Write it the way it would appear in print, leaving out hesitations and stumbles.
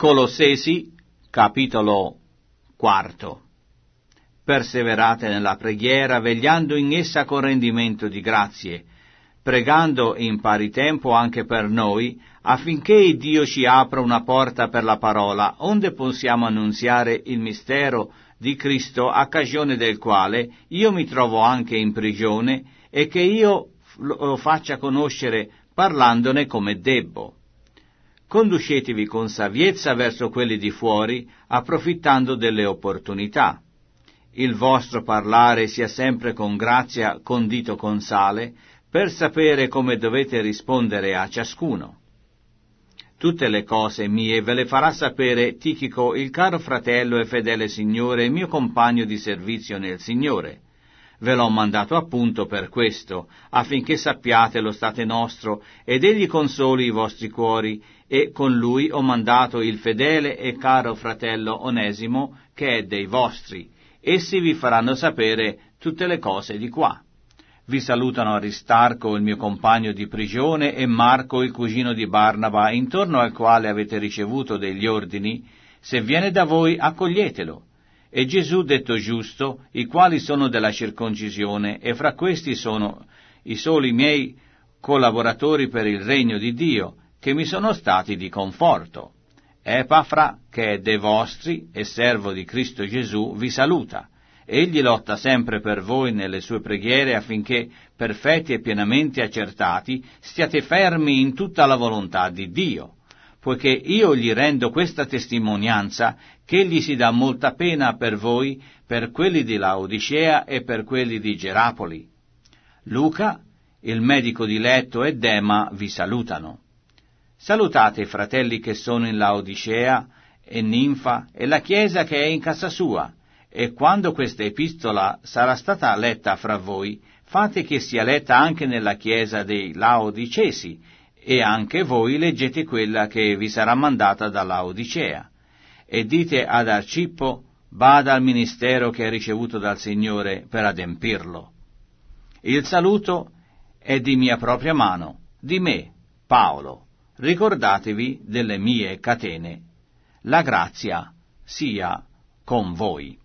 Colossesi, capitolo 4. Perseverate nella preghiera, vegliando in essa con rendimento di grazie, pregando in pari tempo anche per noi, affinché Dio ci apra una porta per la parola, onde possiamo annunziare il mistero di Cristo, a cagione del quale io mi trovo anche in prigione, e che io lo faccia conoscere parlandone come debbo. Conducetevi con saviezza verso quelli di fuori, approfittando delle opportunità. Il vostro parlare sia sempre con grazia, condito con sale, per sapere come dovete rispondere a ciascuno. Tutte le cose mie ve le farà sapere Tichico, il caro fratello e fedele Signore, mio compagno di servizio nel Signore. Ve l'ho mandato appunto per questo, affinché sappiate lo state nostro, ed egli consoli i vostri cuori, e con lui ho mandato il fedele e caro fratello Onesimo, che è dei vostri. Essi vi faranno sapere tutte le cose di qua. Vi salutano Aristarco, il mio compagno di prigione, e Marco, il cugino di Barnaba, intorno al quale avete ricevuto degli ordini. Se viene da voi, accoglietelo. E Gesù detto giusto, i quali sono della circoncisione, e fra questi sono i soli miei collaboratori per il regno di Dio, che mi sono stati di conforto. Epafra, che è dei vostri e servo di Cristo Gesù, vi saluta. Egli lotta sempre per voi nelle sue preghiere, affinché, perfetti e pienamente accertati, stiate fermi in tutta la volontà di Dio, poiché io gli rendo questa testimonianza, che egli si dà molta pena per voi, per quelli di Laodicea e per quelli di Gerapoli. Luca, il medico diletto, e Dema vi salutano. Salutate i fratelli che sono in Laodicea, e Ninfa, e la chiesa che è in casa sua, e quando questa epistola sarà stata letta fra voi, fate che sia letta anche nella chiesa dei Laodicesi, e anche voi leggete quella che vi sarà mandata da Laodicea. E dite ad Arcippo, bada al ministero che ha ricevuto dal Signore per adempirlo. Il saluto è di mia propria mano, di me, Paolo. Ricordatevi delle mie catene. La grazia sia con voi.